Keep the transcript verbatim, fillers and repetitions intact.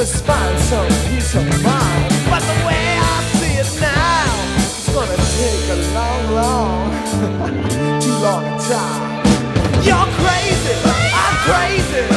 just find some peace of mind. But the way I see it now, it's gonna take a long, long, too long a time. You're crazy, I'm crazy.